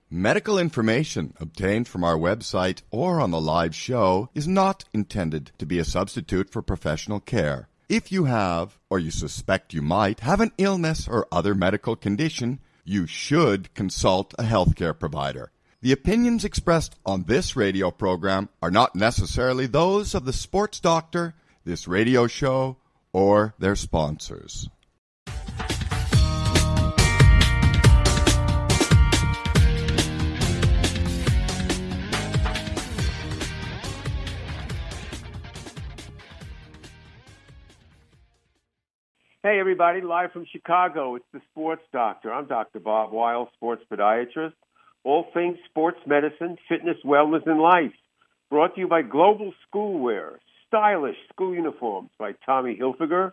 Medical information obtained from our website or on the live show is not intended to be a substitute for professional care. If you have, or you suspect you might, have an illness or other medical condition, you should consult a healthcare provider. The opinions expressed on this radio program are not necessarily those of the sports doctor, this radio show, or their sponsors. Hey, everybody, live from Chicago, it's the Sports Doctor. I'm Dr. Bob Weil, sports podiatrist. All things sports medicine, fitness, wellness, and life. Brought to you by Global Schoolwear, stylish school uniforms by Tommy Hilfiger,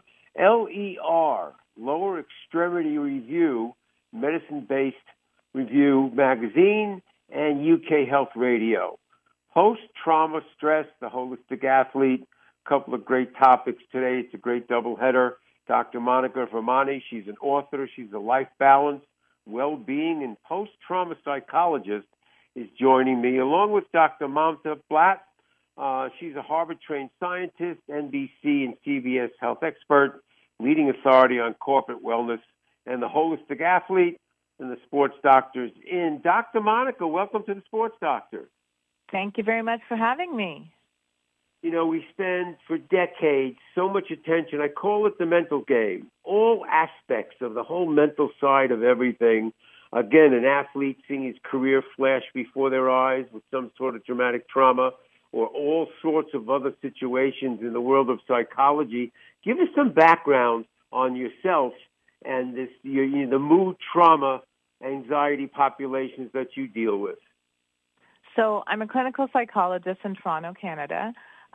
LER, Lower Extremity Review, medicine-based review magazine, and UK Health Radio. Post-trauma stress, the holistic athlete, a couple of great topics today. It's a great doubleheader. Dr. Monica Vermani, she's an author. She's a life balance, well-being, and post-trauma psychologist, is joining me, along with Dr. Mamta Bhatt. She's a Harvard-trained scientist, NBC and CBS health expert, leading authority on corporate wellness and the holistic athlete and the sports doctors in. Dr. Monica, welcome to the Sports Doctor. Thank you very much for having me. You know, we spend for decades so much attention. I call it the mental game. All aspects of the whole mental side of everything. Again, an athlete seeing his career flash before their eyes with some sort of traumatic trauma or all sorts of other situations in the world of psychology. Give us some background on yourself and this, the mood, trauma, anxiety populations that you deal with. So I'm a clinical psychologist in Toronto, Canada.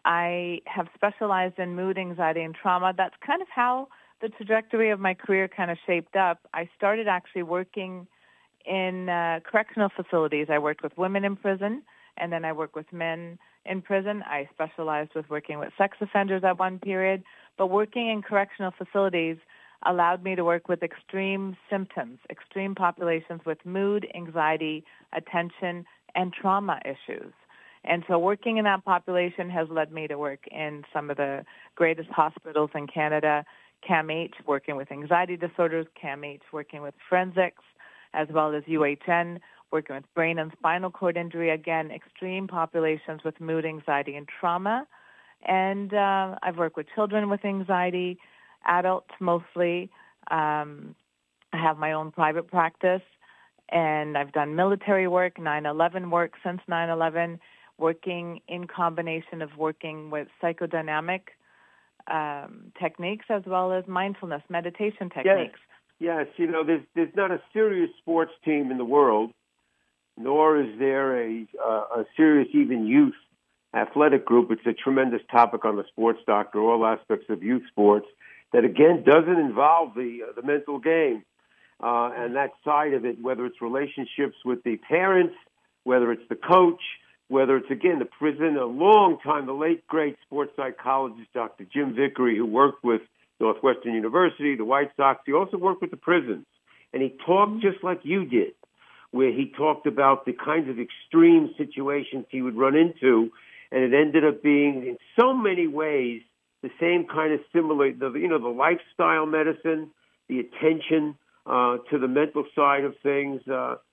I have specialized in mood, anxiety, and trauma. That's kind of how the trajectory of my career kind of shaped up. I started actually working in correctional facilities. I worked with women in prison, and then I worked with men in prison. I specialized with working with sex offenders at one period. But working in correctional facilities allowed me to work with extreme symptoms, extreme populations with mood, anxiety, attention, and trauma issues. And so working in that population has led me to work in some of the greatest hospitals in Canada, CAMH, working with anxiety disorders, CAMH, working with forensics, as well as UHN, working with brain and spinal cord injury, again, extreme populations with mood, anxiety, and trauma. And I've worked with children with anxiety, adults mostly. I have my own private practice, and I've done military work, 9/11 work since 9/11, working in combination of working with psychodynamic techniques as well as mindfulness, meditation techniques. Yes. You know, there's not a serious sports team in the world, nor is there a serious even youth athletic group. It's a tremendous topic on the Sports Doctor, all aspects of youth sports, that, again, doesn't involve the mental game and that side of it, whether it's relationships with the parents, whether it's the coach, whether it's, again, the prison. A long time, the late, great sports psychologist, Dr. Jim Vickery, who worked with Northwestern University, the White Sox. He also worked with the prisons. And he talked just like you did, where he talked about the kinds of extreme situations he would run into, and it ended up being, in so many ways, the same kind of similar, the lifestyle medicine, the attention to the mental side of things,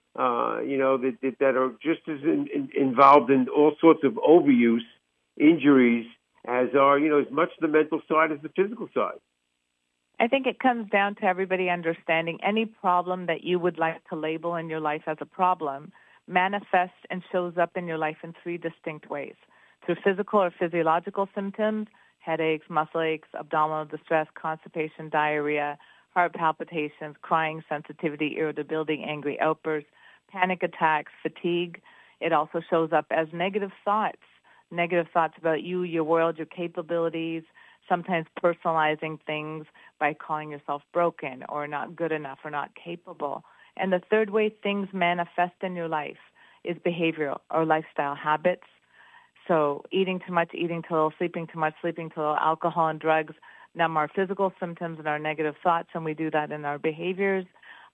that are just as involved in all sorts of overuse, injuries, as are, as much the mental side as the physical side. I think it comes down to everybody understanding any problem that you would like to label in your life as a problem manifests and shows up in your life in three distinct ways: through physical or physiological symptoms, headaches, muscle aches, abdominal distress, constipation, diarrhea, heart palpitations, crying, sensitivity, irritability, angry outbursts, panic attacks, fatigue. It also shows up as negative thoughts about you, your world, your capabilities, sometimes personalizing things by calling yourself broken or not good enough or not capable. And the third way things manifest in your life is behavioral or lifestyle habits. So eating too much, eating too little, sleeping too much, sleeping too little, alcohol and drugs numb our physical symptoms and our negative thoughts, and we do that in our behaviors.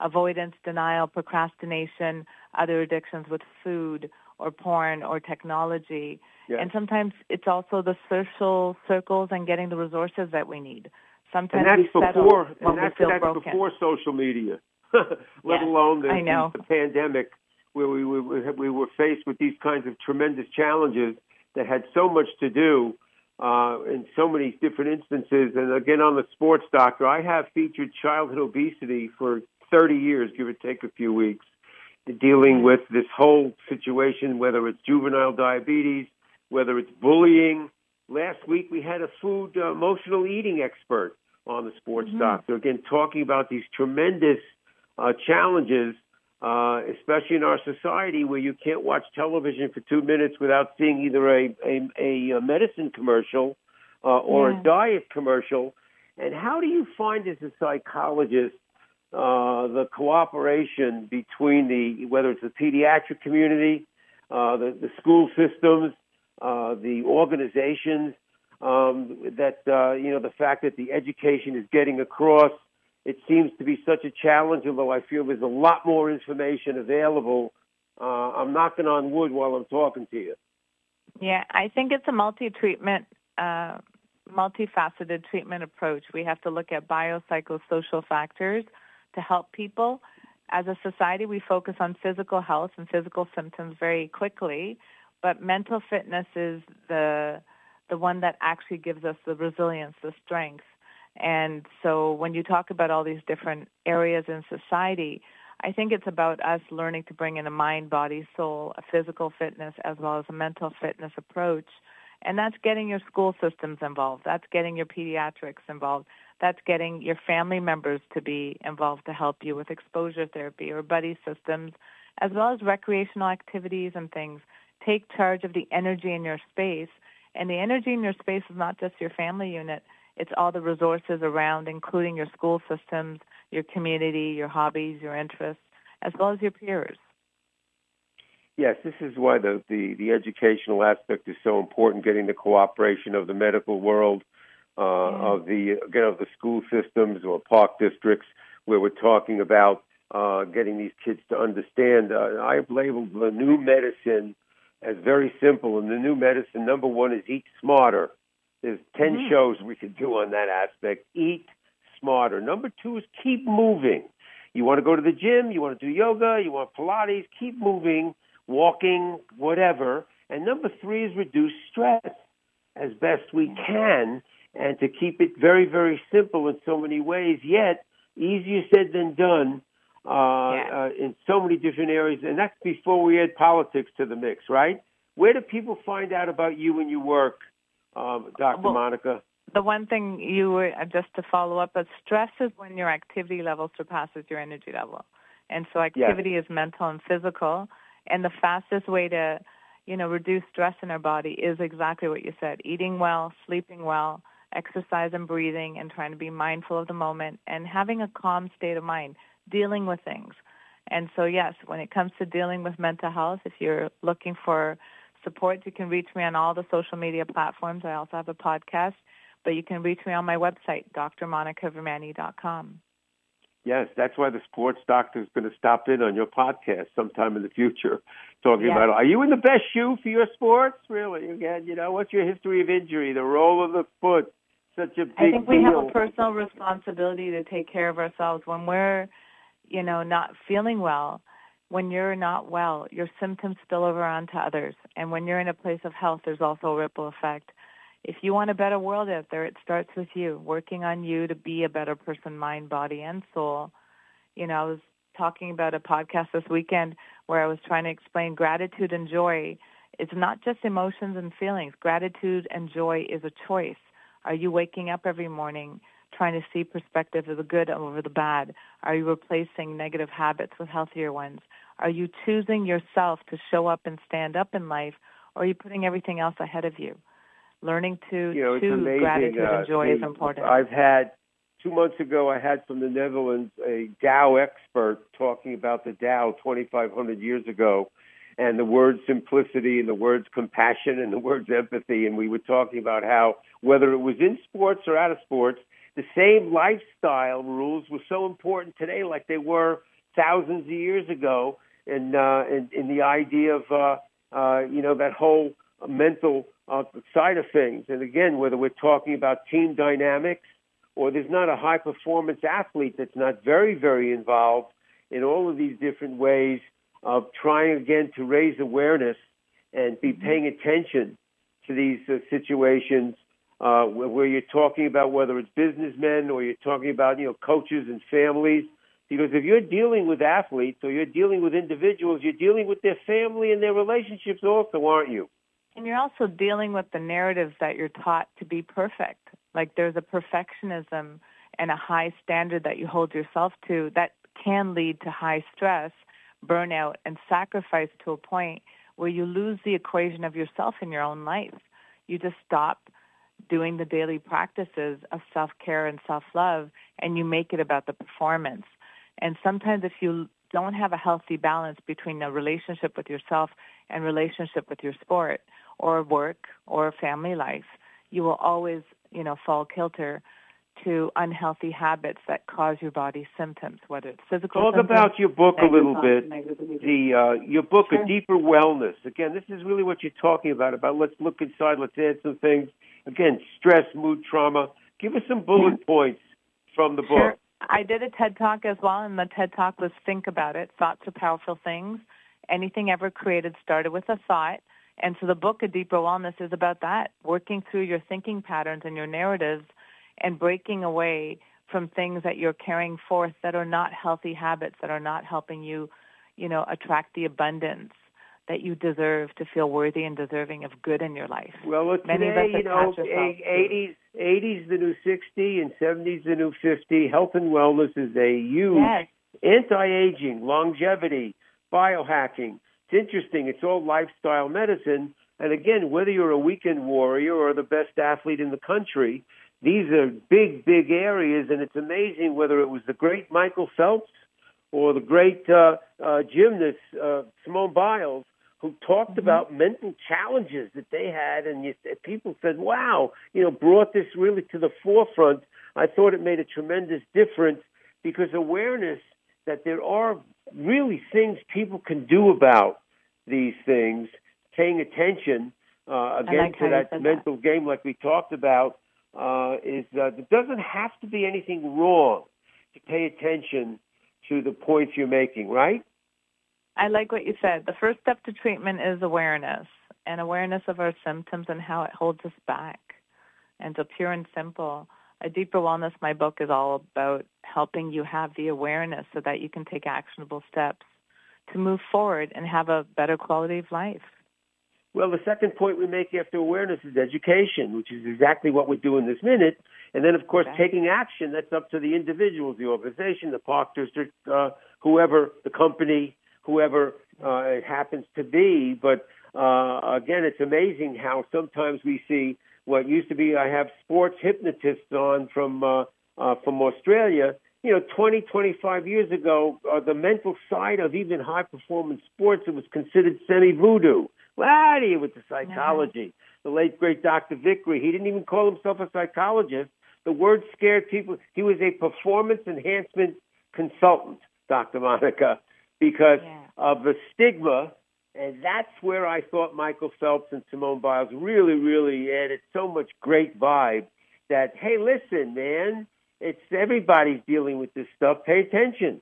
avoidance, denial, procrastination, other addictions with food or porn or technology. Yes. And sometimes it's also the social circles and getting the resources that we need. Sometimes and we settle when we feel that's broken. before social media, let Yes, alone I know. the pandemic, where we were faced with these kinds of tremendous challenges that had so much to do in so many different instances. And again, on the Sports Doctor, I have featured childhood obesity for 30 years, give or take a few weeks, dealing with this whole situation, whether it's juvenile diabetes, whether it's bullying. Last week we had a food emotional eating expert on the Sports Doctor, again, talking about these tremendous challenges, especially in our society where you can't watch television for 2 minutes without seeing either a medicine commercial or a diet commercial. And how do you find as a psychologist the cooperation between whether it's the pediatric community, the school systems, the organizations, the fact that the education is getting across? It seems to be such a challenge, although I feel there's a lot more information available. I'm knocking on wood while I'm talking to you. Yeah, I think it's a multifaceted treatment approach. We have to look at biopsychosocial factors to help people. As a society, we focus on physical health and physical symptoms very quickly, but mental fitness is the one that actually gives us the resilience, the strength. And so when you talk about all these different areas in society, I think it's about us learning to bring in a mind, body, soul, a physical fitness as well as a mental fitness approach. And that's getting your school systems involved. That's getting your pediatrics involved. That's getting your family members to be involved to help you with exposure therapy or buddy systems, as well as recreational activities and things. Take charge of the energy in your space. And the energy in your space is not just your family unit. It's all the resources around, including your school systems, your community, your hobbies, your interests, as well as your peers. Yes, this is why the educational aspect is so important, getting the cooperation of the medical world, of the school systems or park districts, where we're talking about getting these kids to understand. I've labeled the new medicine as very simple, and the new medicine, number one, is eat smarter. There's 10 shows we could do on that aspect. Eat smarter. Number two is keep moving. You want to go to the gym, you want to do yoga, you want Pilates, keep moving, walking, whatever. And number three is reduce stress as best we can, and to keep it very, very simple in so many ways, yet easier said than done in so many different areas. And that's before we add politics to the mix, right? Where do people find out about you and your work, Dr. Monica? The one thing just to follow up, but stress is when your activity level surpasses your energy level. And so activity is mental and physical. And the fastest way to, reduce stress in our body is exactly what you said: eating well, sleeping well, exercise and breathing, and trying to be mindful of the moment and having a calm state of mind, dealing with things. And so, yes, when it comes to dealing with mental health, if you're looking for support, you can reach me on all the social media platforms. I also have a podcast, but you can reach me on my website, drmonicavermani.com. Yes, that's why the Sports Doctor is going to stop in on your podcast sometime in the future, talking about, are you in the best shoe for your sports? Really? Again, what's your history of injury, the role of the foot, such a big deal. I think we have a personal responsibility to take care of ourselves when we're, not feeling well. When you're not well, your symptoms spill over onto others. And when you're in a place of health, there's also a ripple effect. If you want a better world out there, it starts with you, working on you to be a better person, mind, body, and soul. I was talking about a podcast this weekend where I was trying to explain gratitude and joy. It's not just emotions and feelings. Gratitude and joy is a choice. Are you waking up every morning trying to see perspective of the good over the bad? Are you replacing negative habits with healthier ones? Are you choosing yourself to show up and stand up in life, or are you putting everything else ahead of you? Learning to choose gratitude and joy is important. 2 months ago, I had from the Netherlands a Tao expert talking about the Tao 2,500 years ago, and the words simplicity and the words compassion and the words empathy. And we were talking about how, whether it was in sports or out of sports, the same lifestyle rules were so important today like they were thousands of years ago, and in the idea of that whole mental side of things. And again, whether we're talking about team dynamics or there's not a high-performance athlete that's not very, very involved in all of these different ways of trying, again, to raise awareness and be paying attention to these situations where you're talking about whether it's businessmen or you're talking about, coaches and families. Because if you're dealing with athletes or you're dealing with individuals, you're dealing with their family and their relationships also, aren't you? And you're also dealing with the narratives that you're taught to be perfect. Like there's a perfectionism and a high standard that you hold yourself to that can lead to high stress, burnout, and sacrifice to a point where you lose the equation of yourself in your own life. You just stop doing the daily practices of self-care and self-love, and you make it about the performance. And sometimes if you don't have a healthy balance between a relationship with yourself and relationship with your sport or work or family life, you will always, fall kilter to unhealthy habits that cause your body symptoms, whether it's physical symptoms. Talk about your book a little bit. Your book, Sure. A Deeper Wellness. Again, this is really what you're talking about let's look inside, let's add some things. Again, stress, mood, trauma. Give us some bullet points from the book. Sure. I did a TED Talk as well, and the TED Talk was Think About It. Thoughts are powerful things. Anything ever created started with a thought. And so the book, A Deeper Wellness, is about that, working through your thinking patterns and your narratives and breaking away from things that you're carrying forth that are not healthy habits, that are not helping you, attract the abundance that you deserve to feel worthy and deserving of good in your life. Well, Many today, of us 80s the new 60 and 70s the new 50. Health and wellness is a huge anti-aging, longevity, biohacking. It's interesting. It's all lifestyle medicine. And again, whether you're a weekend warrior or the best athlete in the country, these are big, big areas. And it's amazing whether it was the great Michael Phelps or the great gymnast Simone Biles, who talked about mental challenges that they had, and people said, wow, brought this really to the forefront. I thought it made a tremendous difference because awareness that there are really things people can do about these things, paying attention, again, to that mental game like we talked about, there doesn't have to be anything wrong to pay attention to the points you're making, right? I like what you said. The first step to treatment is awareness, and awareness of our symptoms and how it holds us back. And so pure and simple, A Deeper Wellness, my book, is all about helping you have the awareness so that you can take actionable steps to move forward and have a better quality of life. Well, the second point we make after awareness is education, which is exactly what we're doing this minute. And then, of course, taking action, that's up to the individuals, the organization, the park district, whoever, the company, whoever it happens to be. But, again, it's amazing how sometimes we see what used to be, I have sports hypnotists on from Australia. 20, 25 years ago, the mental side of even high-performance sports, it was considered semi-voodoo. Well, out of here with the psychology. The late, great Dr. Vickery, he didn't even call himself a psychologist. The word scared people. He was a performance enhancement consultant, Dr. Monica, because of the stigma. And that's where I thought Michael Phelps and Simone Biles really, really added so much great vibe that, hey, listen, man, everybody's dealing with this stuff. Pay attention.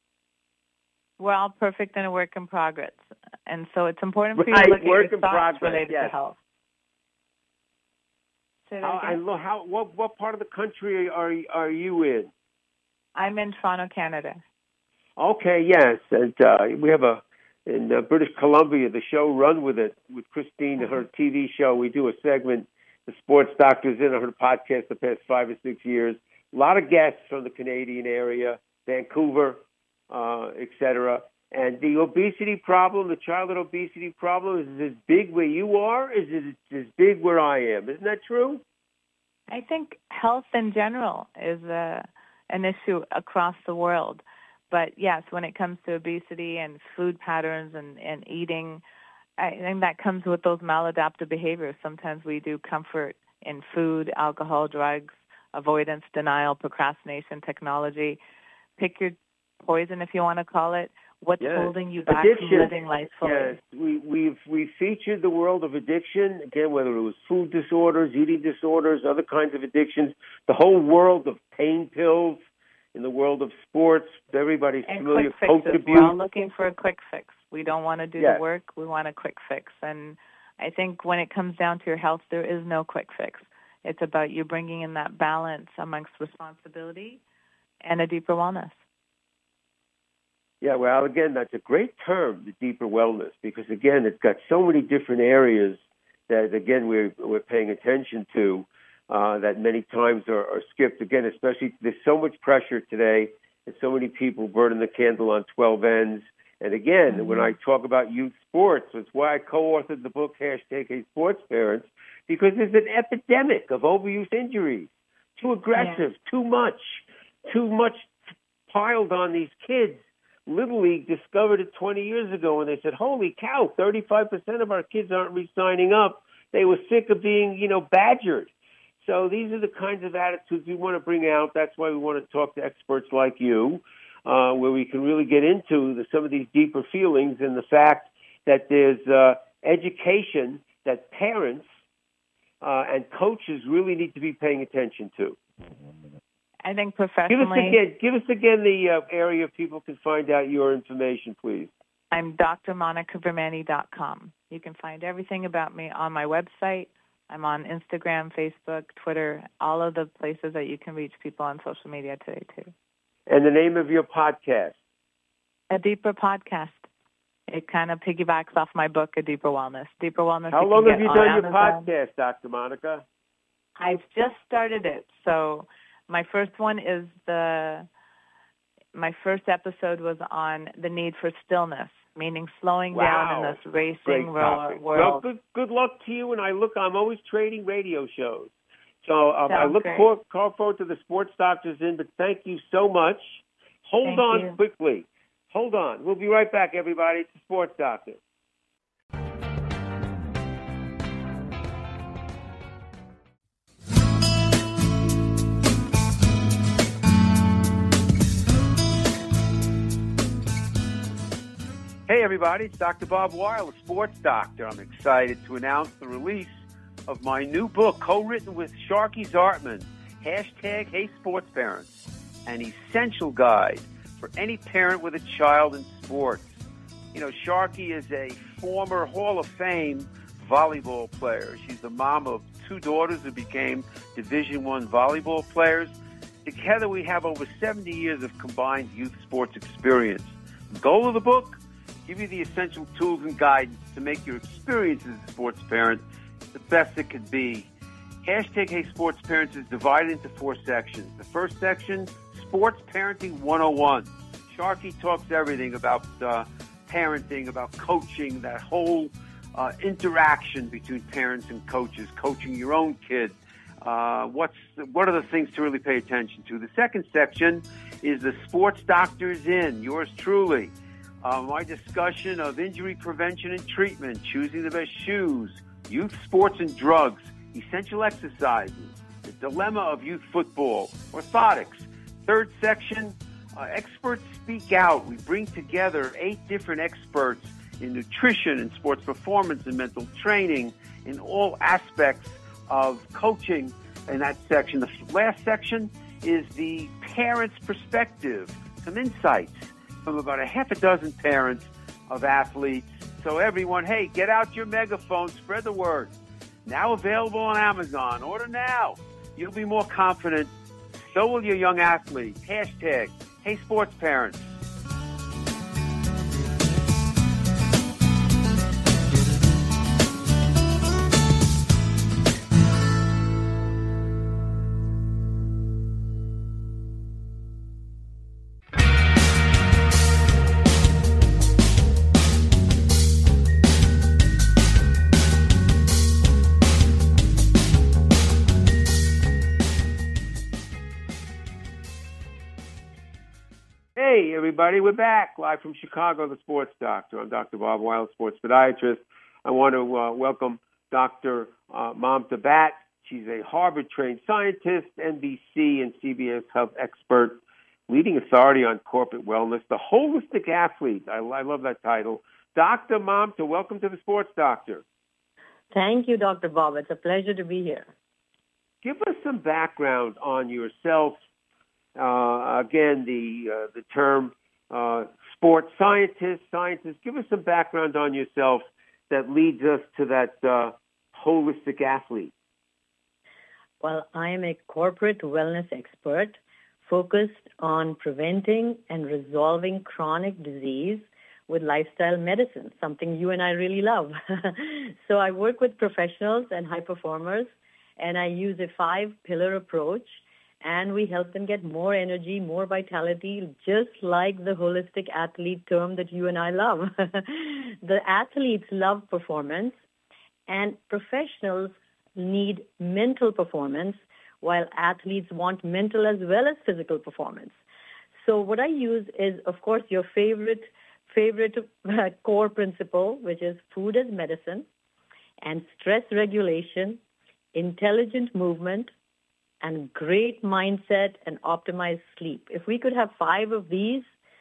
We're all perfect and a work in progress. And so it's important for you to look at your thoughts related to health. What part of the country are you in? I'm in Toronto, Canada. Okay, yes. And we have in British Columbia, the show Run With It with Christine, her TV show. We do a segment, The Sports Doctor's in her podcast the past 5 or 6 years. A lot of guests from the Canadian area, Vancouver, et cetera. And the obesity problem, the childhood obesity problem, is it as big where you are? Is it as big where I am? Isn't that true? I think health in general is an issue across the world. But, yes, when it comes to obesity and food patterns and eating, I think that comes with those maladaptive behaviors. Sometimes we do comfort in food, alcohol, drugs, avoidance, denial, procrastination, technology. Pick your poison, if you want to call it. What's Yes. holding you back Addiction. from living life fully? Yes, we've featured the world of addiction again, whether it was food disorders, eating disorders, other kinds of addictions, the whole world of pain pills, in the world of sports. Everybody's and familiar. quick Coach fixes. abuse. We're all looking for a quick fix. We don't want to do Yes. the work. We want a quick fix. And I think when it comes down to your health, there is no quick fix. It's about you bringing in that balance amongst responsibility and a deeper wellness. Yeah, well, again, that's a great term, the deeper wellness, because, again, it's got so many different areas that, again, we're paying attention to that many times are skipped. Again, especially there's so much pressure today and so many people burning the candle on 12 ends. And, again, when I talk about youth sports, it's why I co-authored the book, #Hey Sports Parents, because there's an epidemic of overuse injuries. Too aggressive, too much piled on these kids. Little League discovered it 20 years ago, and they said, holy cow, 35% of our kids aren't re-signing up. They were sick of being, badgered. So these are the kinds of attitudes we want to bring out. That's why we want to talk to experts like you, where we can really get into some of these deeper feelings and the fact that there's education that parents and coaches really need to be paying attention to. I think professionally... Give us again the area people can find out your information, please. I'm drmonicavermani.com. You can find everything about me on my website. I'm on Instagram, Facebook, Twitter, all of the places that you can reach people on social media today, too. And the name of your podcast? A Deeper Podcast. It kind of piggybacks off my book, A Deeper Wellness. Deeper Wellness. How long have you done your podcast, Dr. Monica? I've just started it, so... My first episode was on the need for stillness, meaning slowing down in this racing world. Well, good luck to you, and I'm always trading radio shows. So I look forward to the Sports Doctors in, but thank you so much. Hold on quickly. Hold on. We'll be right back, everybody. It's the Sports Doctor. Hey, everybody, it's Dr. Bob Weil, the Sports Doctor. I'm excited to announce the release of my new book, co-written with Sharky Zartman, #Hey Sports Parents, an essential guide for any parent with a child in sports. Sharky is a former Hall of Fame volleyball player. She's the mom of 2 daughters who became Division I volleyball players. Together, we have over 70 years of combined youth sports experience. The goal of the book? Give you the essential tools and guidance to make your experience as a sports parent the best it could be. #Hey Sports Parents is divided into 4 sections. The first section, Sports Parenting 101. Sharky talks everything about parenting, about coaching, that whole interaction between parents and coaches, coaching your own kid. What are the things to really pay attention to? The second section is the Sports Doctors In, yours truly. My discussion of injury prevention and treatment, choosing the best shoes, youth sports and drugs, essential exercises, the dilemma of youth football, orthotics. Third section, experts speak out. We bring together 8 different experts in nutrition and sports performance and mental training in all aspects of coaching in that section. The last section is the parent's perspective, some insights from about a half a dozen parents of athletes. So everyone, hey, get out your megaphone, spread the word. Now available on Amazon. Order now. You'll be more confident. So will your young athlete. #Hey Sports Parents. Hey, everybody, we're back live from Chicago, the Sports Doctor. I'm Dr. Bob Weil, sports podiatrist. I want to welcome Dr. Mamta Bhatt. She's a Harvard-trained scientist, NBC and CBS health expert. leading authority on corporate wellness, the holistic athlete. I love that title. Dr. Mamta, welcome to the Sports Doctor. Thank you, Dr. Bob. It's a pleasure to be here. Give us some background on yourself. Again, the term sports scientist. Give us some background on yourself that leads us to that holistic athlete. Well, I am a corporate wellness expert focused on preventing and resolving chronic disease with lifestyle medicine, something you and I really love. So I work with professionals and high performers, and I use a 5-pillar approach, and we help them get more energy, more vitality, just like the holistic athlete term that you and I love. The athletes love performance, and professionals need mental performance, while athletes want mental as well as physical performance. So what I use is, of course, your favorite core principle, which is food as medicine, and stress regulation, intelligent movement, and great mindset and optimized sleep. If we could have 5 of these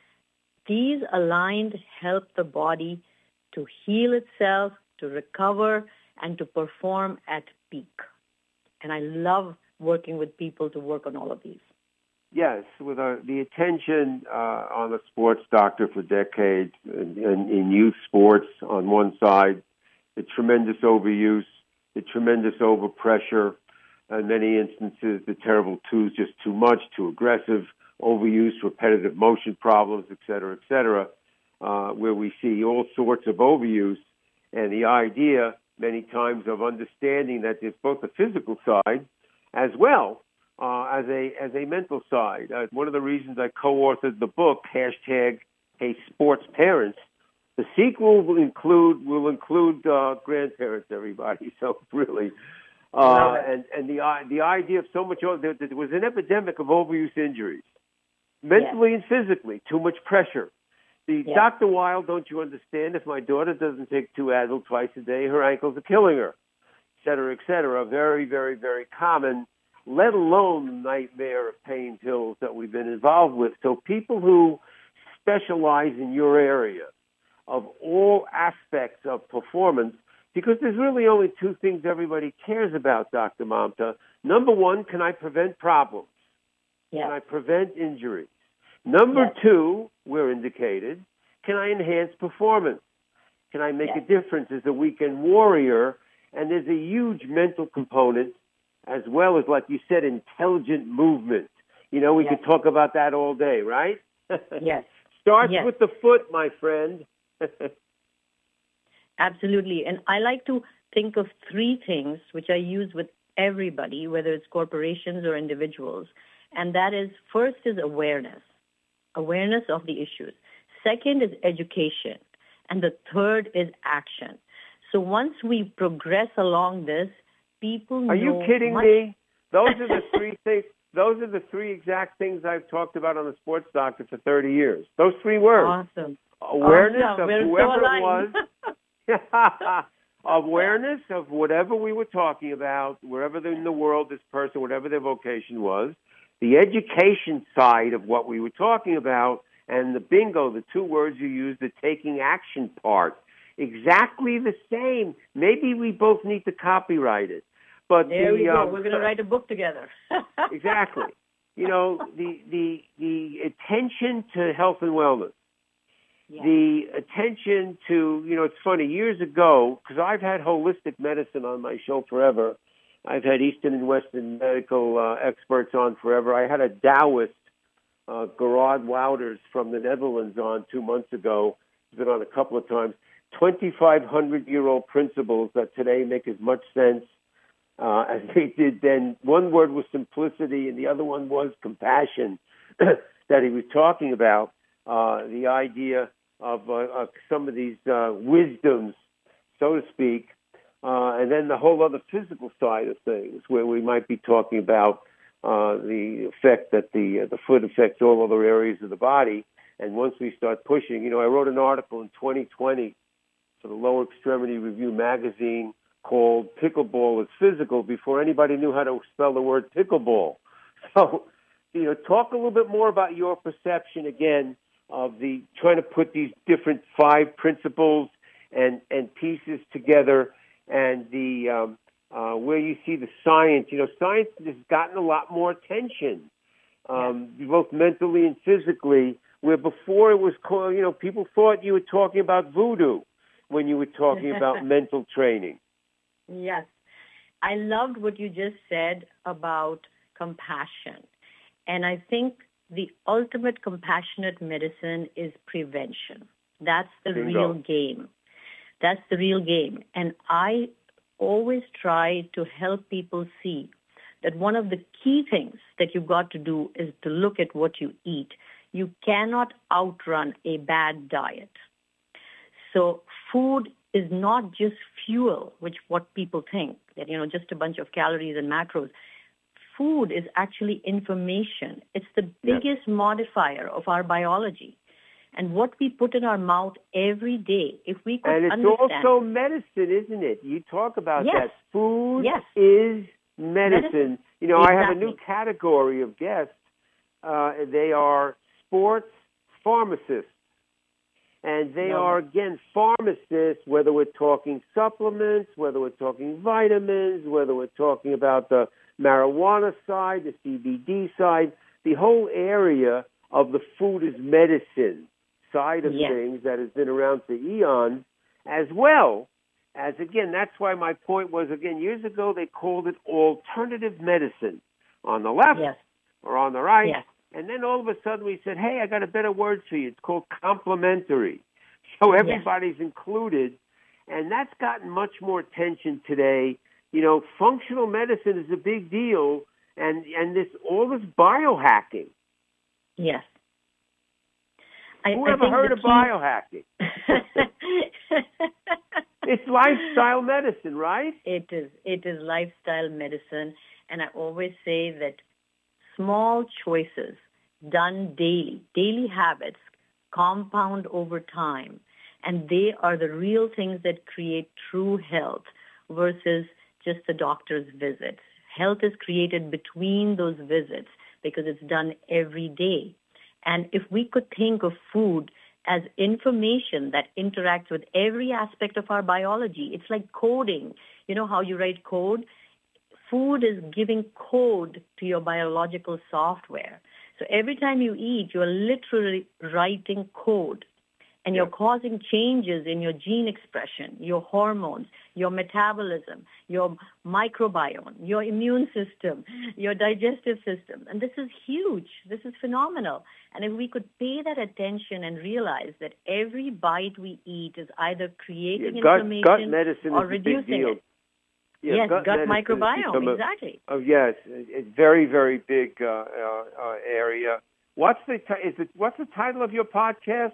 aligned help the body to heal itself, to recover, and to perform at peak. And I love working with people to work on all of these. Yes, with the attention on the Sports Doctor for decades in youth sports on one side, the tremendous overuse, the tremendous overpressure, in many instances the terrible twos, just too much, too aggressive, overuse, repetitive motion problems, et cetera, where we see all sorts of overuse, and the idea many times of understanding that there's both a physical side as well as a mental side. One of the reasons I co-authored the book, #Hey Sports Parents, the sequel will include grandparents, everybody. So really, and the idea of so much, there was an epidemic of overuse injuries, mentally and physically, too much pressure. Dr. Wild, don't you understand? If my daughter doesn't take 2 Advil twice a day, her ankles are killing her, et cetera. Very, very, very common, let alone the nightmare of pain pills that we've been involved with. So people who specialize in your area of all aspects of performance, because there's really only 2 things everybody cares about, Dr. Mamta. Number 1, can I prevent problems? Can I prevent injuries? Number 2, we're indicated, can I enhance performance? Can I make a difference as a weekend warrior? And there's a huge mental component as well as, like you said, intelligent movement. You know, we could talk about that all day, right? Yes. Starts with the foot, my friend. Absolutely. And I like to think of 3 things which I use with everybody, whether it's corporations or individuals. And that is, first is awareness of the issues. Second is education. And the third is action. So once we progress along this, people know... Are you kidding me? Those are the 3 things. Those are the 3 exact things I've talked about on the Sports Doctor for 30 years. Those 3 words. Awesome. Awareness of whoever it was. Awareness of whatever we were talking about, wherever in the world this person, whatever their vocation was. The education side of what we were talking about, and the bingo, the 2 words you used, the taking action part. Exactly the same. Maybe we both need to copyright it. But there we go. We're going to write a book together. Exactly. You know, the attention to health and wellness, the attention to, you know, it's funny, years ago, because I've had holistic medicine on my show forever. I've had Eastern and Western medical experts on forever. I had a Taoist, Gerard Wouters from the Netherlands, on 2 months ago. He's been on a couple of times. 2,500-year-old principles that today make as much sense as they did then. One word was simplicity, and the other one was compassion that he was talking about, the idea of some of these wisdoms, so to speak, and then the whole other physical side of things, where we might be talking about the effect that the foot affects all other areas of the body. And once we start pushing, you know, I wrote an article in 2020 for the Lower Extremity Review magazine called "Pickleball is Physical" before anybody knew how to spell the word pickleball. So talk a little bit more about your perception again of the trying to put these different 5 principles and pieces together, and the where you see the science. Science has gotten a lot more attention, both mentally and physically. Where before it was called, people thought you were talking about voodoo when you were talking about mental training. Yes. I loved what you just said about compassion. And I think the ultimate compassionate medicine is prevention. That's the real game. That's the real game. And I always try to help people see that one of the key things that you've got to do is to look at what you eat. You cannot outrun a bad diet. So food is not just fuel, which what people think, that, just a bunch of calories and macros. Food is actually information. It's the biggest modifier of our biology. And what we put in our mouth every day, if we could understand... And it's also medicine, isn't it? You talk about that. Food is medicine. I have a new category of guests. They are sports pharmacists. And they are, again, pharmacists, whether we're talking supplements, whether we're talking vitamins, whether we're talking about the marijuana side, the CBD side, the whole area of the food is medicine side of things that has been around for eons, as well as, again, that's why my point was, again, years ago they called it alternative medicine on the left or on the right. Yes. And then all of a sudden we said, hey, I got a better word for you. It's called complementary. So everybody's included. And that's gotten much more attention today. Functional medicine is a big deal. And all this biohacking. Yes. Who ever heard of biohacking? It's lifestyle medicine, right? It is. It is lifestyle medicine. And I always say that small choices done daily habits compound over time, and they are the real things that create true health versus just the doctor's visits. Health is created between those visits because it's done every day. And if we could think of food as information that interacts with every aspect of our biology, it's like coding. You know how you write code? Food is giving code to your biological software. So every time you eat, you're literally writing code. And you're causing changes in your gene expression, your hormones, your metabolism, your microbiome, your immune system, your digestive system. And this is huge. This is phenomenal. And if we could pay that attention and realize that every bite we eat is either creating inflammation gut medicine or is reducing a big deal. it. Yes, gut microbiome, exactly. Yes, it's very, very big area. What's the title of your podcast?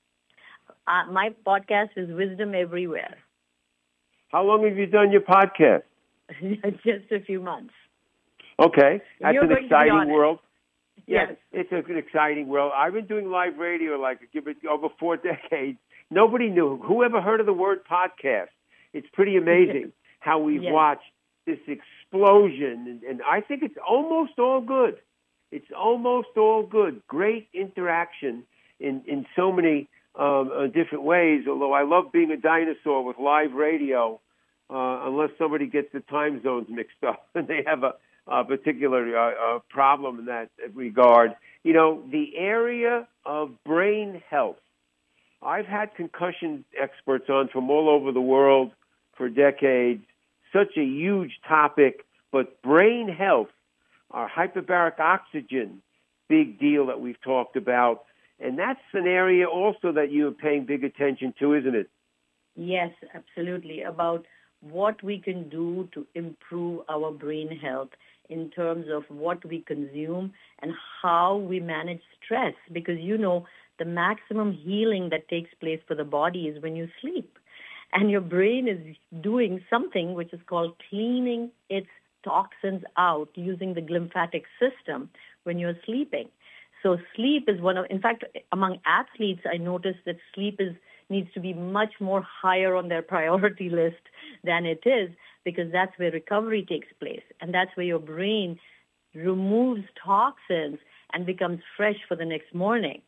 My podcast is Wisdom Everywhere. How long have you done your podcast? Just a few months. Okay, that's an exciting world. Yes, it's an exciting world. I've been doing live radio over 4 decades. Nobody knew. Who ever heard of the word podcast? It's pretty amazing how we've watched this explosion, and I think it's almost all good. It's almost all good. Great interaction in so many different ways, although I love being a dinosaur with live radio, unless somebody gets the time zones mixed up and they have a particular problem in that regard. The area of brain health. I've had concussion experts on from all over the world for decades. Such a huge topic, but brain health, our hyperbaric oxygen, big deal that we've talked about. And that's an area also that you're paying big attention to, isn't it? Yes, absolutely. About what we can do to improve our brain health in terms of what we consume and how we manage stress. Because, the maximum healing that takes place for the body is when you sleep. And your brain is doing something which is called cleaning its toxins out using the glymphatic system when you're sleeping. So sleep is in fact, among athletes, I noticed that sleep needs to be much more higher on their priority list than it is, because that's where recovery takes place. And that's where your brain removes toxins and becomes fresh for the next morning.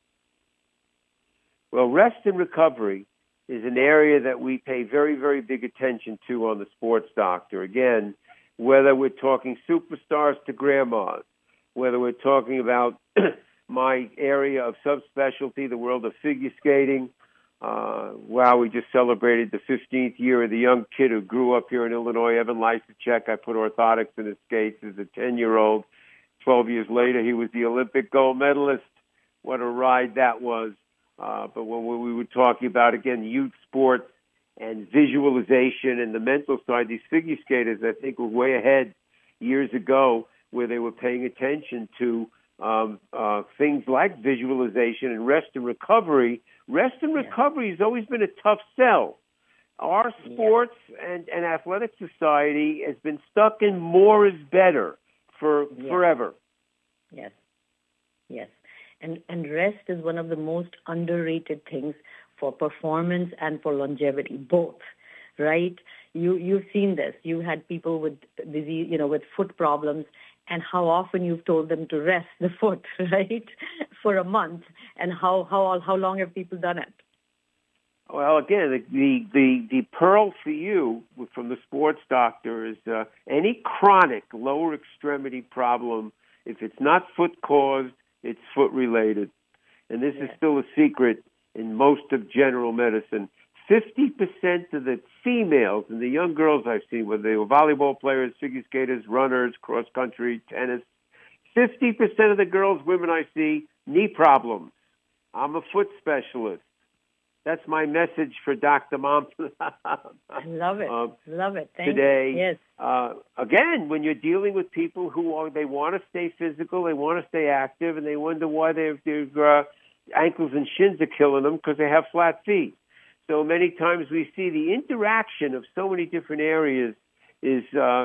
Well, rest and recovery is an area that we pay very, very big attention to on the Sports Doctor. Again, whether we're talking superstars to grandmas, whether we're talking about my area of subspecialty, the world of figure skating. Wow, we just celebrated the 15th year of the young kid who grew up here in Illinois, Evan Lysacek. I put orthotics in his skates as a 10-year-old. 12 years later, he was the Olympic gold medalist. What a ride that was. But when we were talking about, again, youth sports and visualization and the mental side, these figure skaters, I think, were way ahead years ago where they were paying attention to things like visualization and rest and recovery. Rest and recovery has always been a tough sell. Our sports and athletic society has been stuck in more is better forever. Yes. And rest is one of the most underrated things for performance and for longevity, both, right? You've seen this. You had people with disease, with foot problems, and how often you've told them to rest the foot, right, for a month, and how long have people done it? Well, again, the pearl for you from the Sports Doctor is any chronic lower extremity problem. If it's not foot caused, it's foot related, and this is still a secret in most of general medicine. 50% of the females and the young girls I've seen, whether they were volleyball players, figure skaters, runners, cross country, tennis, 50% of the girls, women I see, knee problems. I'm a foot specialist. That's my message for Dr. Mom. I love it. Love it. Thank today. You. Yes. Again, when you're dealing with people they want to stay physical, they want to stay active, and they wonder why their ankles and shins are killing them because they have flat feet. So many times we see the interaction of so many different areas is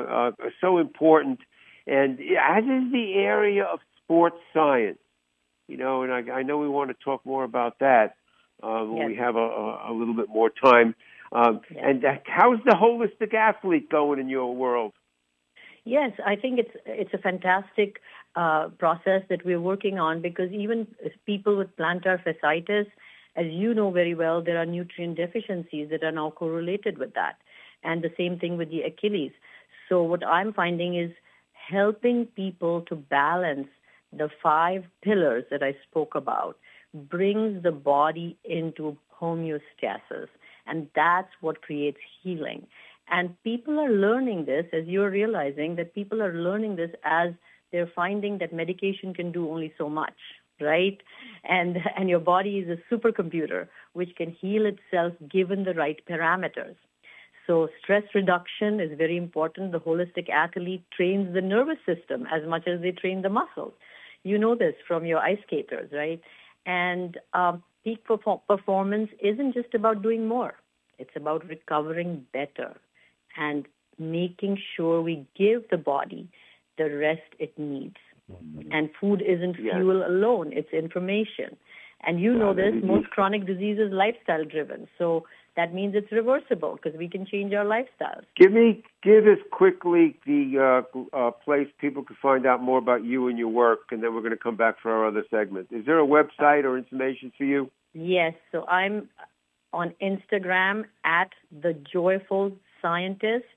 so important, and as is the area of sports science. And I know we want to talk more about that. When we have a little bit more time. And how's the holistic athlete going in your world? Yes, I think it's a fantastic process that we're working on, because even people with plantar fasciitis, as you know very well, there are nutrient deficiencies that are now correlated with that. And the same thing with the Achilles. So what I'm finding is helping people to balance the 5 pillars that I spoke about brings the body into homeostasis, and that's what creates healing. And people are learning this, as you're realizing, that people are learning this as they're finding that medication can do only so much, right? And your body is a supercomputer which can heal itself given the right parameters. So stress reduction is very important. The holistic athlete trains the nervous system as much as they train the muscles. You know this from your ice skaters, right? And peak performance isn't just about doing more. It's about recovering better and making sure we give the body the rest it needs. And food isn't fuel alone. It's information. And you know this, most chronic diseases lifestyle driven. So that means it's reversible because we can change our lifestyles. Give us quickly the place people can find out more about you and your work, and then we're going to come back for our other segment. Is there a website or information for you? Yes. So I'm on Instagram at The Joyful Scientist,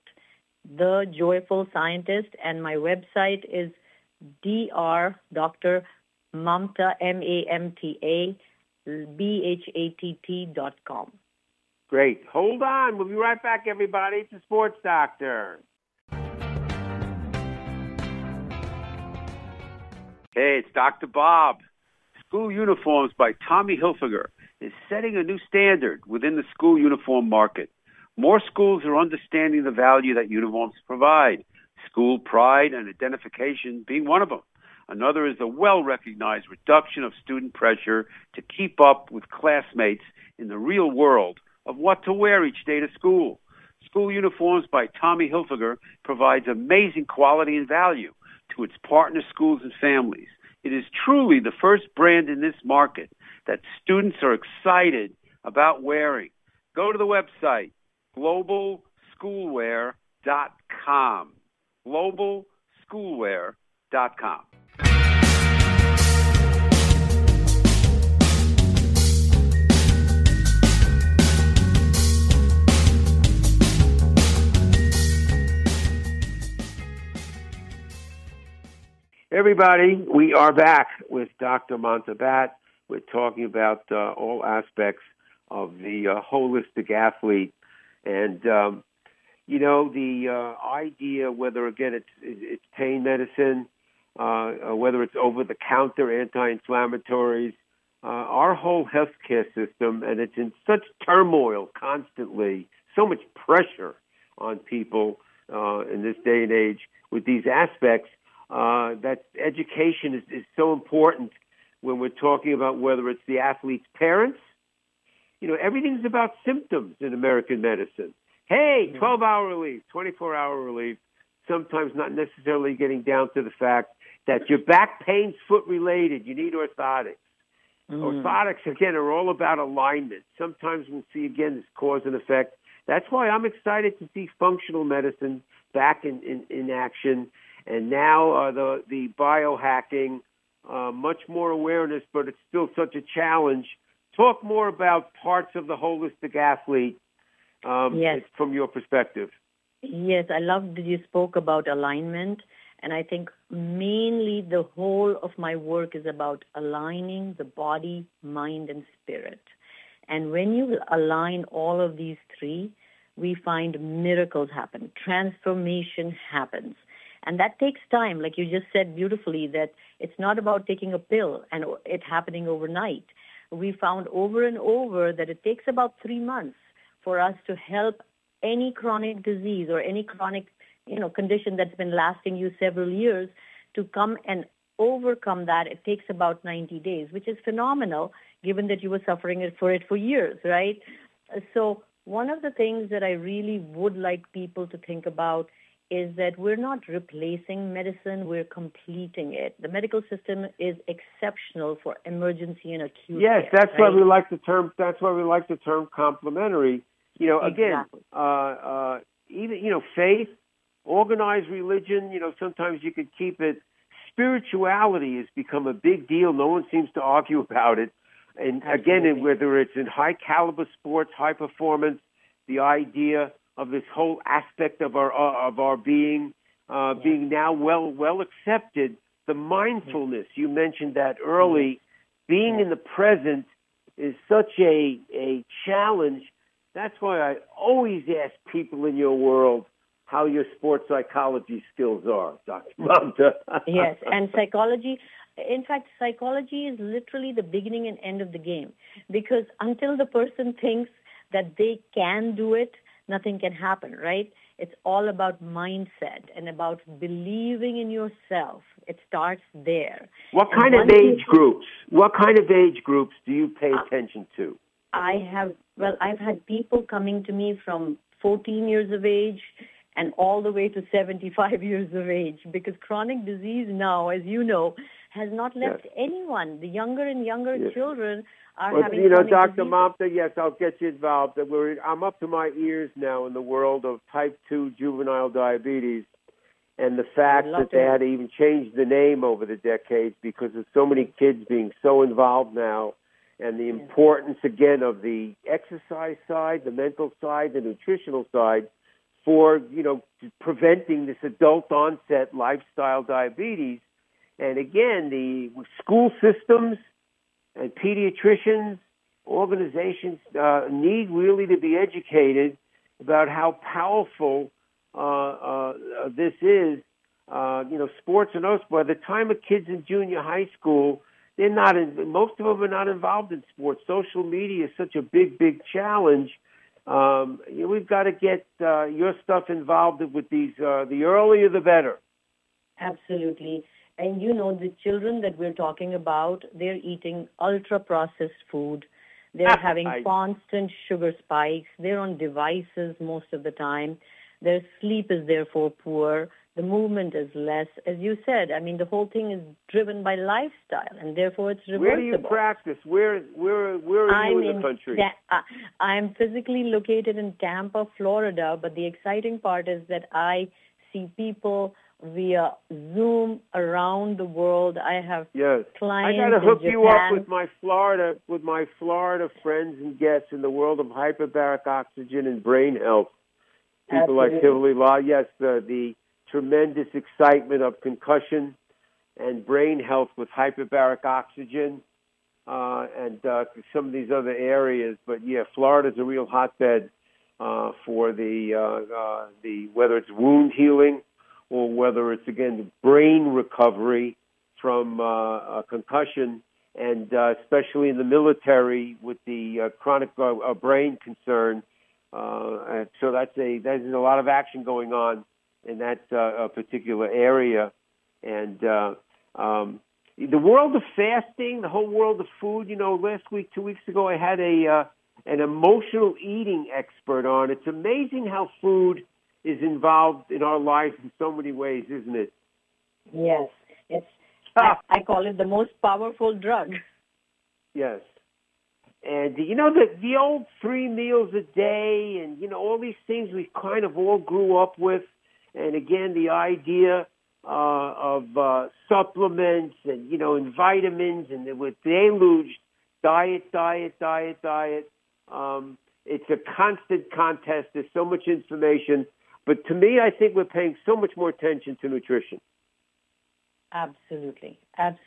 and my website is Dr. Mamta, MAMTA, BHATT.com. Great. Hold on. We'll be right back, everybody. It's the Sports Doctor. Hey, it's Dr. Bob. School Uniforms by Tommy Hilfiger is setting a new standard within the school uniform market. More schools are understanding the value that uniforms provide, school pride and identification being one of them. Another is the well-recognized reduction of student pressure to keep up with classmates in the real world of what to wear each day to school. School Uniforms by Tommy Hilfiger provides amazing quality and value to its partner schools and families. It is truly the first brand in this market that students are excited about wearing. Go to the website, globalschoolwear.com. globalschoolwear.com. Everybody, we are back with Dr. Montebat. We're talking about all aspects of the holistic athlete. And, the idea, whether, again, it's pain medicine, whether it's over-the-counter anti-inflammatories, our whole healthcare system, and it's in such turmoil constantly, so much pressure on people in this day and age with these aspects, that education is so important when we're talking about whether it's the athlete's parents. Everything's about symptoms in American medicine. Hey, 12-hour relief, 24-hour relief, sometimes not necessarily getting down to the fact that your back pain's foot-related. You need orthotics. Orthotics, again, are all about alignment. Sometimes we'll see, again, this cause and effect. That's why I'm excited to see functional medicine back in action. And now the biohacking, much more awareness, but it's still such a challenge. Talk more about parts of the holistic athlete Yes. from your perspective. Yes, I love that you spoke about alignment. And I think mainly the whole of my work is about aligning the body, mind, and spirit. And when you align all of these three, we find miracles happen. Transformation happens. And that takes time. Like you just said beautifully, that it's not about taking a pill and it happening overnight. We found over and over that it takes about 3 months for us to help any chronic disease or any chronic condition that's been lasting you several years to come and overcome that. It takes about 90 days, which is phenomenal given that you were suffering for years, right? So one of the things that I really would like people to think about is that we're not replacing medicine, we're completing it. The medical system is exceptional for emergency and acute Yes, care, that's right? why we like the term complementary. Again, Exactly. even faith, organized religion, sometimes you could keep it. Spirituality has become a big deal. No one seems to argue about it. And Absolutely. again, whether it's in high caliber sports, high performance, the idea of this whole aspect of our being being now well accepted. The mindfulness, you mentioned that early, being in the present is such a challenge. That's why I always ask people in your world how your sports psychology skills are, Dr. Mamta. Yes, and psychology. In fact, psychology is literally the beginning and end of the game, because until the person thinks that they can do it, nothing can happen, right? It's all about mindset and about believing in yourself. It starts there. What kind of age groups do you pay attention to? I've had people coming to me from 14 years of age and all the way to 75 years of age, because chronic disease now, as you know, has not left anyone. The younger and younger children are having chronic Dr. disease. Mamta, yes, I'll get you involved. I'm up to my ears now in the world of type 2 juvenile diabetes, and the fact that they had to even change the name over the decades because of so many kids being so involved now, and the importance, again, of the exercise side, the mental side, the nutritional side, for, preventing this adult onset lifestyle diabetes. And again, the school systems and pediatricians, organizations need really to be educated about how powerful this is. Sports and us, by the time a kid's in junior high school, most of them are not involved in sports. Social media is such a big challenge. We've got to get your stuff involved with these. The earlier, the better. Absolutely. And the children that we're talking about, they're eating ultra-processed food. They're having constant sugar spikes. They're on devices most of the time. Their sleep is therefore poor. The movement is less. As you said, the whole thing is driven by lifestyle, and therefore it's reversible. Where do you practice? Where are you in the country? I'm physically located in Tampa, Florida, but the exciting part is that I see people via Zoom around the world. I have clients. I got to hook in you Japan. up with my Florida friends and guests in the world of hyperbaric oxygen and brain health. People like Tivoli Law. Yes, the tremendous excitement of concussion and brain health with hyperbaric oxygen and some of these other areas. But yeah, Florida's a real hotbed for the whether it's wound healing or whether it's again brain recovery from a concussion, and especially in the military with the chronic brain concern. And so there's a lot of action going on in that particular area, and the world of fasting, the whole world of food. Last week, 2 weeks ago, I had an emotional eating expert on. It's amazing how food is involved in our lives in so many ways, isn't it? Yes, I call it the most powerful drug. Yes. And, the old 3 meals a day and, all these things we kind of all grew up with. And, again, the idea of supplements and, and vitamins and with deluged diet. It's a constant contest. There's so much information. But to me, I think we're paying so much more attention to nutrition. Absolutely.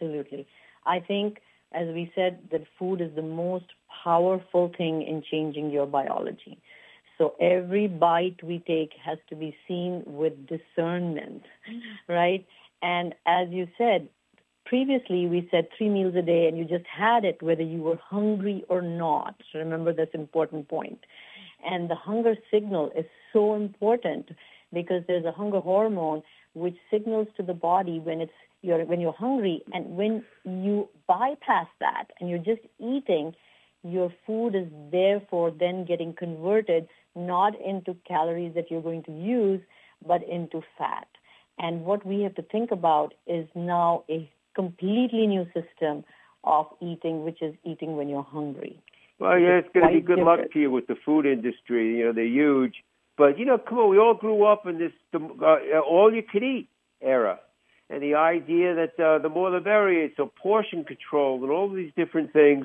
I think, as we said, that food is the most powerful thing in changing your biology. So every bite we take has to be seen with discernment, right? And as you said, previously we said 3 meals a day and you just had it whether you were hungry or not. Remember this important point. And the hunger signal is so important because there's a hunger hormone which signals to the body when you're hungry, and when you bypass that and you're just eating, your food is therefore then getting converted not into calories that you're going to use, but into fat. And what we have to think about is now a completely new system of eating, which is eating when you're hungry. Well, yeah, it's going to be good luck to you with the food industry. They're huge. But, come on, we all grew up in this all-you-can-eat era. And the idea that the more the merrier, so portion control and all these different things.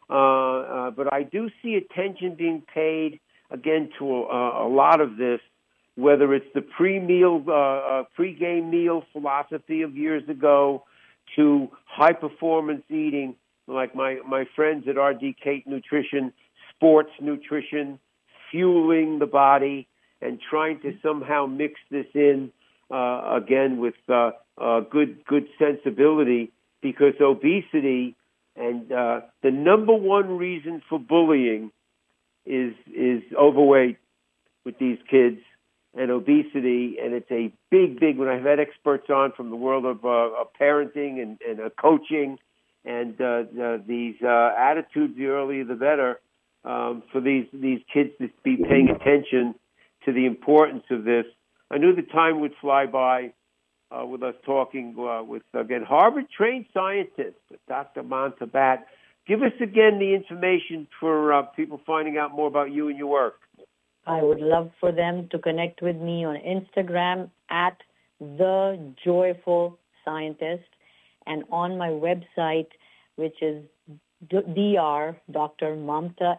But I do see attention being paid, again, to a lot of this, whether it's the pre-game meal philosophy of years ago to high-performance eating, like my friends at RD Kate Nutrition, sports nutrition, fueling the body, and trying to somehow mix this in, again, with good sensibility, because obesity and the number one reason for bullying is overweight with these kids and obesity, and it's a big, when I've had experts on from the world of parenting and coaching, and these attitudes, the earlier the better, for these kids to be paying attention to the importance of this. I knew the time would fly by with us talking with, again, Harvard-trained scientist, Dr. Montebat. Give us, again, the information for people finding out more about you and your work. I would love for them to connect with me on Instagram at The Joyful Scientist, and on my website, which is Dr. Mamta,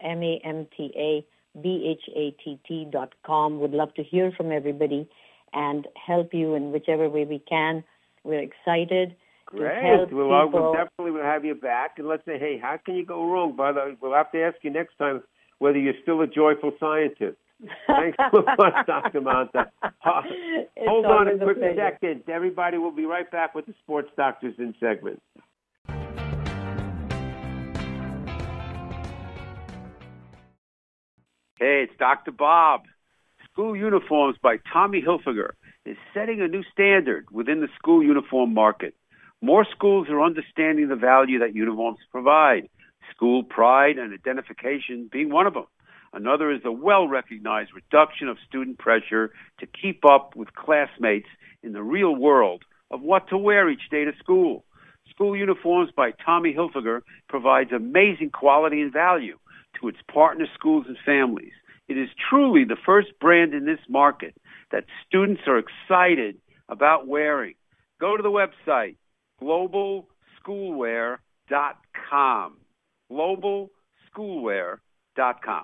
MAMTA, BHATT.com. Would love to hear from everybody and help you in whichever way we can. We're excited. Great. To help we'll people. Definitely will have you back. And let's say, hey, how can you go wrong? We'll have to ask you next time whether you're still a joyful scientist. Thanks so much, Dr. Manta. Hold on a quick second. Everybody will be right back with the Sports Doctors in segment. Hey, it's Dr. Bob. School Uniforms by Tommy Hilfiger is setting a new standard within the school uniform market. More schools are understanding the value that uniforms provide, school pride and identification being one of them. Another is the well-recognized reduction of student pressure to keep up with classmates in the real world of what to wear each day to school. School Uniforms by Tommy Hilfiger provides amazing quality and value to its partner schools and families. It is truly the first brand in this market that students are excited about wearing. Go to the website, globalschoolwear.com. globalschoolwear.com.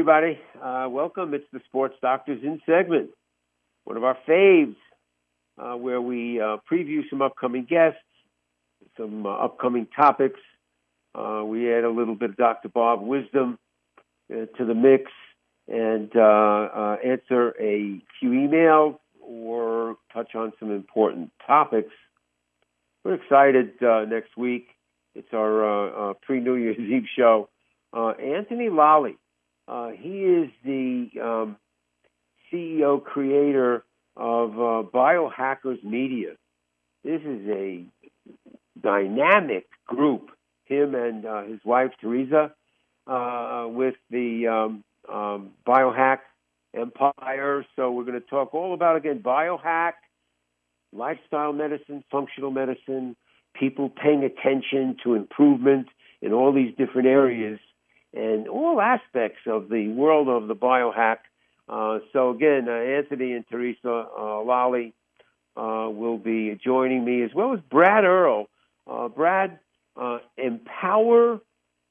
everybody. Welcome. It's the Sports Doctors In segment, one of our faves, where we preview some upcoming guests, some upcoming topics. We add a little bit of Dr. Bob wisdom to the mix and answer a few emails or touch on some important topics. We're excited next week. It's our pre-New Year's Eve show. Anthony Lally. He is the CEO, creator of Biohackers Media. This is a dynamic group, him and his wife, Teresa, with the Biohack Empire. So we're going to talk all about, again, biohack, lifestyle medicine, functional medicine, people paying attention to improvement in all these different areas and all aspects of the world of the biohack. So again, Anthony and Teresa Lally will be joining me, as well as Brad Earl. Brad, Empowerography,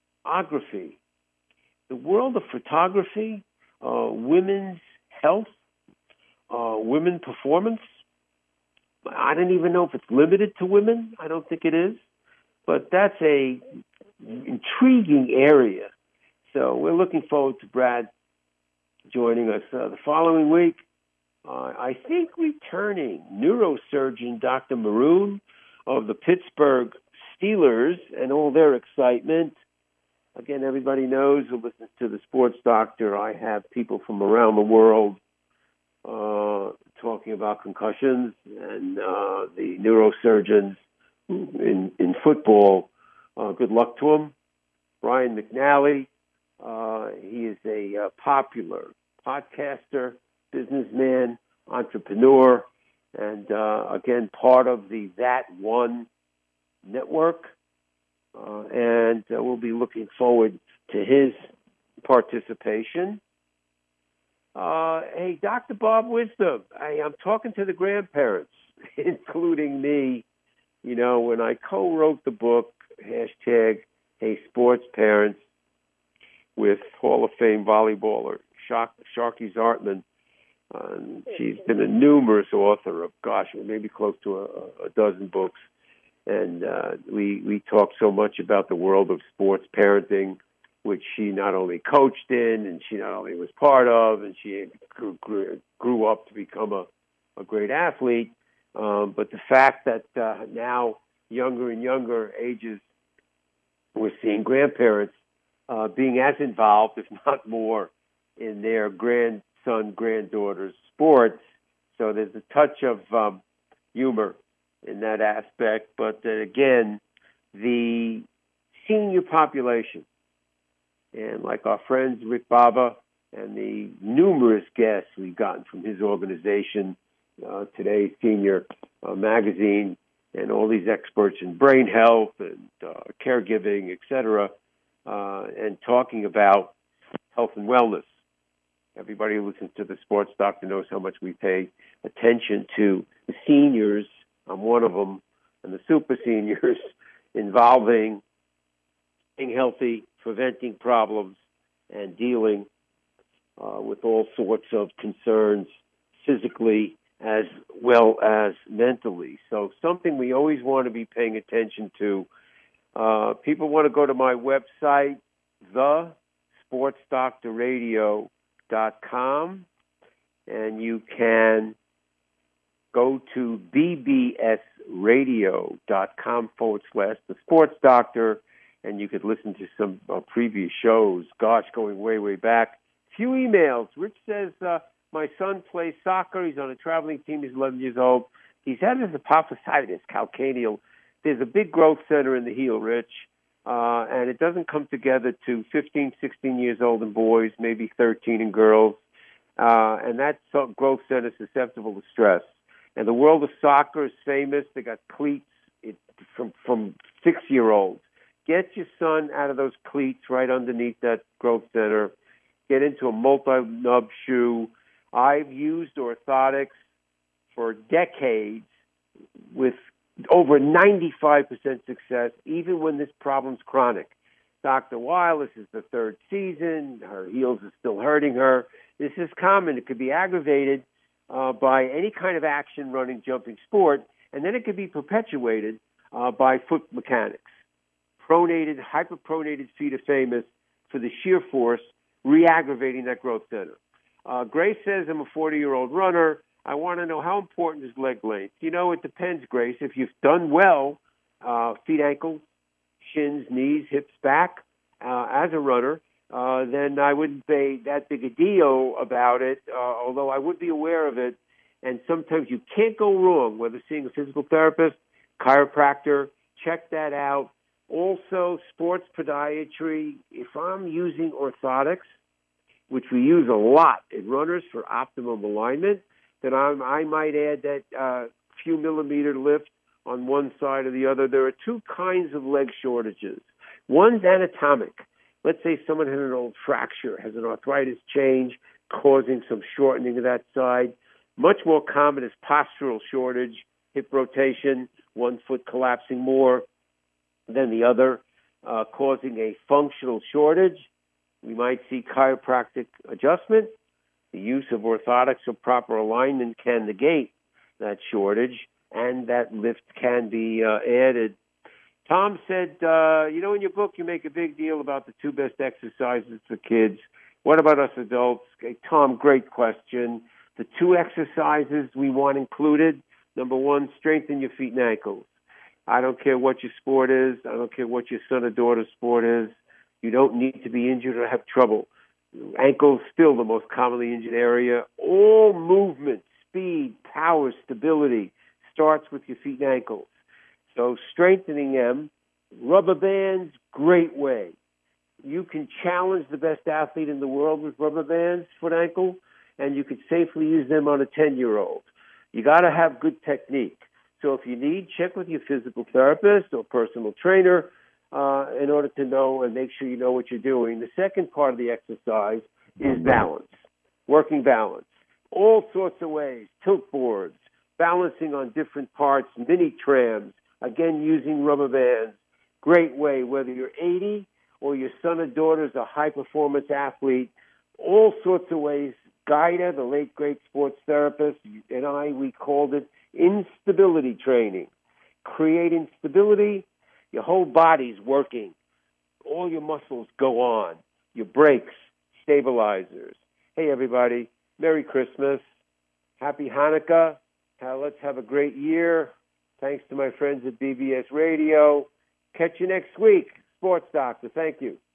the world of photography, women's health, women performance. I don't even know if it's limited to women. I don't think it is. But that's a intriguing area. So we're looking forward to Brad joining us the following week. I think returning neurosurgeon Dr. Maroon of the Pittsburgh Steelers and all their excitement. Again, everybody knows who listens to the Sports Doctor. I have people from around the world talking about concussions and the neurosurgeons in football. Good luck to them. Brian McNally. He is a popular podcaster, businessman, entrepreneur, and again, part of the That One network. And we'll be looking forward to his participation. Hey, Dr. Bob Wisdom, I'm talking to the grandparents, including me. You know, when I co-wrote the book, hashtag Hey Sports Parents, with Hall of Fame volleyballer Sharky Zartman. She's been a numerous author of, maybe close to a dozen books. And we talk so much about the world of sports parenting, which she not only coached in and she not only was part of, and she grew up to become a great athlete. But the fact that now younger and younger ages, we're seeing grandparents being as involved, if not more, in their grandson, granddaughter's sports. So there's a touch of humor in that aspect. But again, the senior population, and like our friends Rick Baba and the numerous guests we've gotten from his organization, Today's Senior Magazine, and all these experts in brain health and caregiving, et cetera, and talking about health and wellness. Everybody who listens to the Sports Doctor knows how much we pay attention to the seniors. I'm one of them, and the super seniors, involving being healthy, preventing problems, and dealing with all sorts of concerns physically as well as mentally. So something we always want to be paying attention to. People want to go to my website, thesportsdoctorradio.com, and you can go to bbsradio.com/The Sports Doctor, and you could listen to some previous shows, going way, way back. Few emails. Rich says, my son plays soccer. He's on a traveling team. He's 11 years old. He's had his apophysitis, calcaneal. There's a big growth center in the heel, Rich, and it doesn't come together to 15, 16 years old in boys, maybe 13 in girls, and that growth center is susceptible to stress. And the world of soccer is famous. They got cleats from 6-year-olds. Get your son out of those cleats right underneath that growth center. Get into a multi-nub shoe. I've used orthotics for decades with over 95% success, even when this problem's chronic. Dr. Weil, this is the third season. Her heels are still hurting her. This is common. It could be aggravated by any kind of action, running, jumping sport, and then it could be perpetuated by foot mechanics. Pronated, hyperpronated feet are famous for the sheer force re-aggravating that growth center. Grace says, I'm a 40-year-old runner. I want to know, how important is leg length? It depends, Grace. If you've done well, feet, ankles, shins, knees, hips, back, as a runner, then I wouldn't say that big a deal about it, although I would be aware of it. And sometimes you can't go wrong, whether seeing a physical therapist, chiropractor, check that out. Also, sports podiatry. If I'm using orthotics, which we use a lot in runners for optimum alignment, then I might add that few millimeter lift on one side or the other. There are two kinds of leg shortages. One's anatomic. Let's say someone had an old fracture, has an arthritis change, causing some shortening of that side. Much more common is postural shortage, hip rotation, one foot collapsing more than the other, causing a functional shortage. We might see chiropractic adjustment. The use of orthotics or proper alignment can negate that shortage, and that lift can be added. Tom said, in your book you make a big deal about the two best exercises for kids. What about us adults? Okay, Tom, great question. The two exercises we want included, number one, strengthen your feet and ankles. I don't care what your sport is. I don't care what your son or daughter's sport is. You don't need to be injured or have trouble. Ankles still the most commonly injured area. All movement, speed, power, stability starts with your feet and ankles. So strengthening them, rubber bands, great way. You can challenge the best athlete in the world with rubber bands, foot, ankle, and you could safely use them on a 10-year-old. You got to have good technique. So if you need, check with your physical therapist or personal trainer in order to know and make sure you know what you're doing. The second part of the exercise is balance, working balance. All sorts of ways, tilt boards, balancing on different parts, mini trams, again using rubber bands. Great way, whether you're 80 or your son or daughter is a high-performance athlete, all sorts of ways. Guida, the late great sports therapist, and we called it instability training. Create instability, your whole body's working. All your muscles go on. Your brakes, stabilizers. Hey, everybody, Merry Christmas. Happy Hanukkah. Let's have a great year. Thanks to my friends at BBS Radio. Catch you next week. Sports Doctor, thank you.